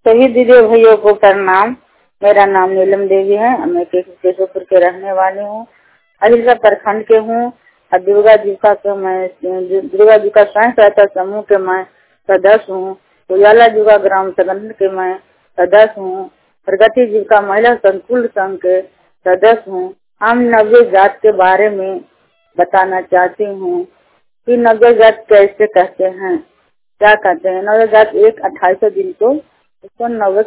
सभी दीदी भाइयों को प्रणाम। मेरा नाम नीलम देवी है। मैं केशवपुर के रहने वाली हूँ। अहिलसा प्रखंड के हूँ और दुर्गा जी का स्वयं सहायता समूह के मैं सदस्य हूँ। उजाला जीविका ग्राम संगठन के मैं सदस्य हूँ। प्रगति जीविका महिला संकुल संघ के सदस्य हूँ। हम नवजात जात के बारे में बताना चाहती हूँ कि नवजात जात कैसे कहते हैं, क्या कहते हैं। नवजात एक 28 दिन को उसको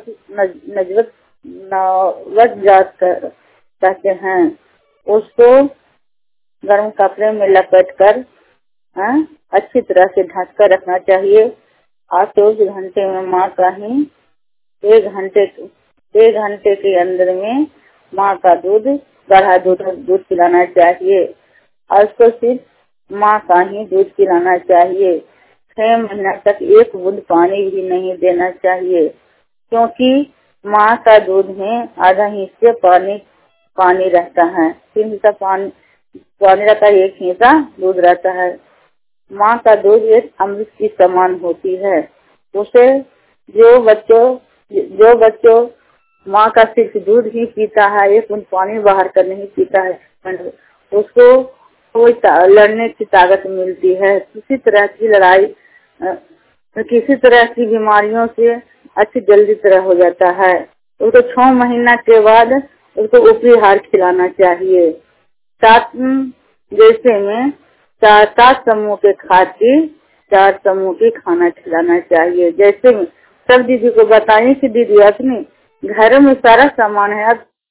नवजात जात कहते हैं। उसको गर्म कपड़े में लपेट कर अच्छी तरह से ढक कर रखना चाहिए। 8 घंटे में माँ का ही 1 घंटे के अंदर में माँ का दूध गाढ़ा दूध पिलाना चाहिए और उसको सिर्फ माँ का ही दूध पिलाना चाहिए। 6 महीना तक एक बूंद पानी भी नहीं देना चाहिए, क्योंकि माँ का दूध में आधा हिस्से पानी रहता है, 3 हिस्सा पानी रहता है, 1 हिस्सा दूध रहता है। माँ का दूध एक अमृत की समान होती है। उसे जो बच्चों माँ का सिर्फ दूध ही पीता है, एक बूंद पानी बाहर कर नहीं पीता है, उसको कोई लड़ने की ताकत मिलती है। किसी तरह की बीमारियों से अच्छी जल्दी तरह हो जाता है। उसको 6 महीना के बाद उसको ऊपरी हार खिलाना चाहिए। 7 जैसे में 7 समूह के खाती 4 समूह की खाना खिलाना चाहिए। जैसे सब दीदी को बताइए कि दीदी अपने घर में सारा सामान है, अब